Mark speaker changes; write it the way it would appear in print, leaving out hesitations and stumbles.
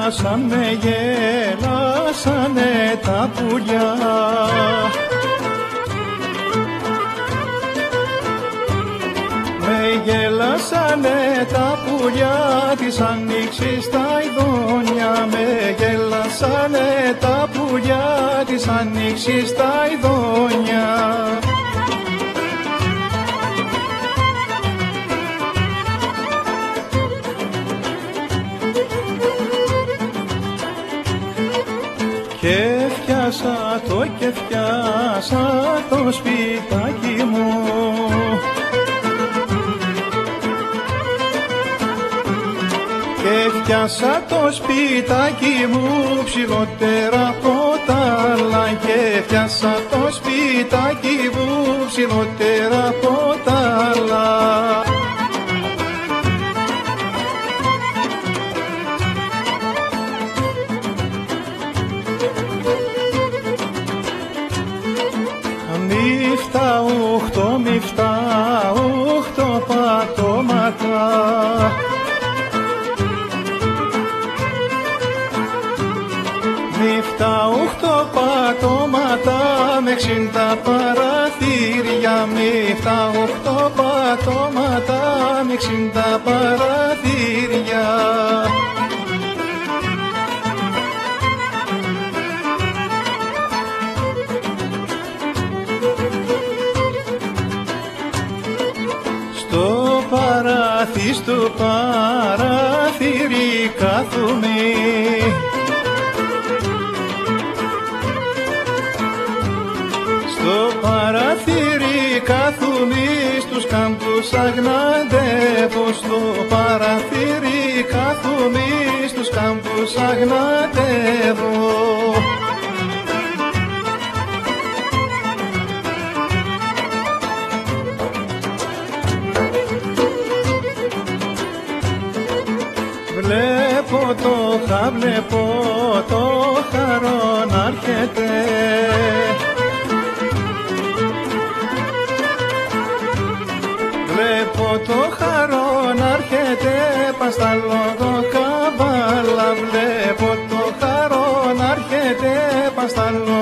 Speaker 1: γέλασανε τα πουλιά. Με γέλασανε τα πουλιά της άνοιξης τα ειδόνια. Με γέλασανε τα πουλιά της άνοιξης τα ειδόνια. Και φτιάσα το σπιτάκι μου. Και φτιάσα το σπιτάκι μου ψηλότερα από τα άλλα. Και φτιάσα το σπιτάκι μου ψηλότερα από τα άλλα. Μη φτάουχτώ πατώματα. Μη φτάουχτώ πατώματα με 60 παραθύρια. Μη φτάουχτώ πατώματα με 60 παραθύρια. Στο παράθυρι κάθομαι. Στο παράθυρι κάθομαι, στους κάμπους αγναντεύω. Στο παράθυρι κάθομαι, στους κάμπους αγναντεύω. Βλέπω το χαρό να έρχεται. Βλέπω το χαρό να έρχεται, πας στα λογοκαβάλα. Βλέπω το χαρό να έρχεται, πας στα λογοκαβάλα.